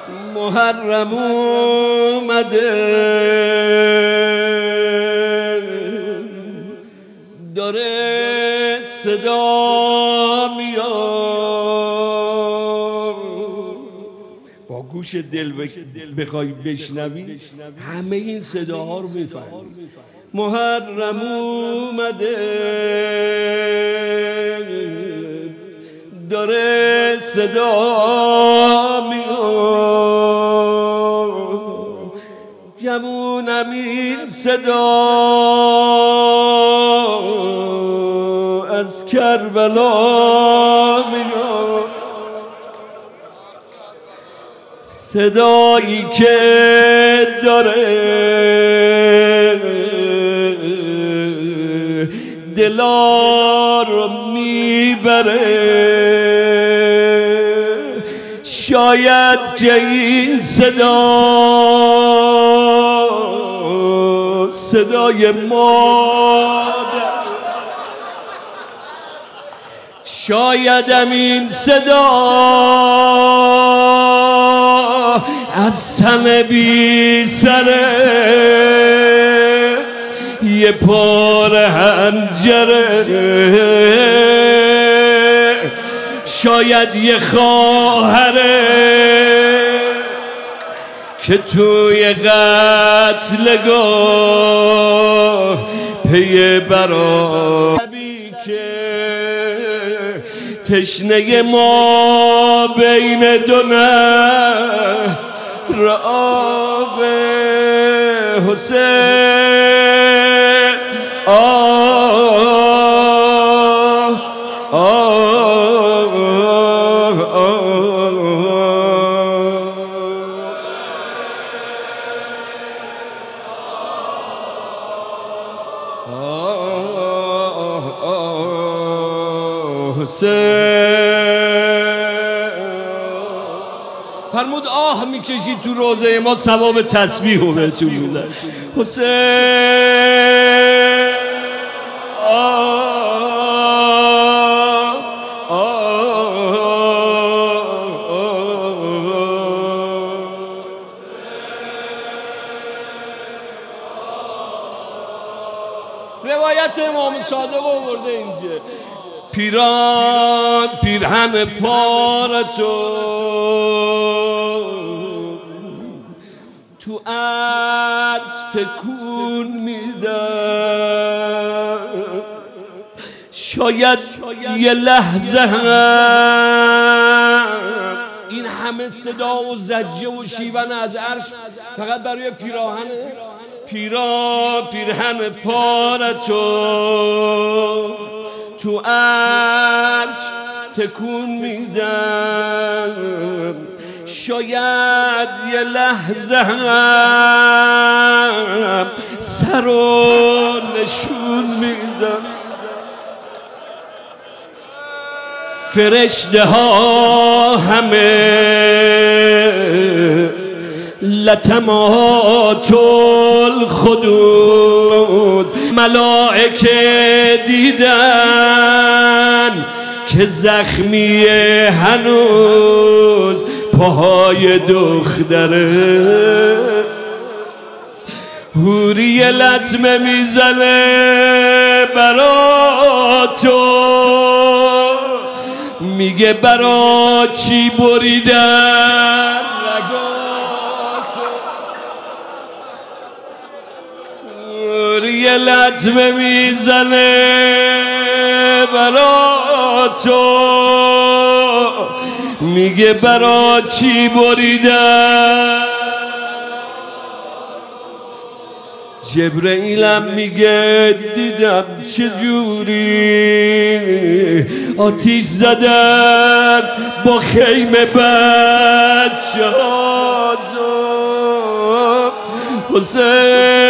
محرم اومده داره صدا میاد، با گوش دل بخوای بشنوی همه این صداها رو میفهمی. محرم اومده داره صدا میاد، جمونم این صدا از کربلا میاد، صدایی که داره دلا رو میبره. شاید که این صدای مادر، شایدم این صدا از تن بی سره، یه پار حنجره، شاید یه خواهره که توی قتلگاه پی برای که تشنه ما بین دو نهر آب حسین. فرمود آه میکشید تو روزه ما ثواب تسبیح رو بهتون میدن. حسین روایت امام صادق آورده اینجا. پیرهن پارتو تو عرض تکون میدم، شاید یه لحظه هم این همه صدا و زجه و شیون از عرش فقط برای پیرهن پارتو تو عرش تکون میدم، شاید یه لحظه هم سر و نشون میدم. فرشته ها همه لطمات الخدود، ملائکه دیدن که زخمی هنوز پاهای دختره، حوری لطمه میزنه برا تو، میگه برا چی بریدن رگاتو، حوری لطمه میزنه برا تو، میگه برا چی بریدن. جبرئیلم میگه دیدم چجوری آتیش زدن با خیمه بچه ها. حسین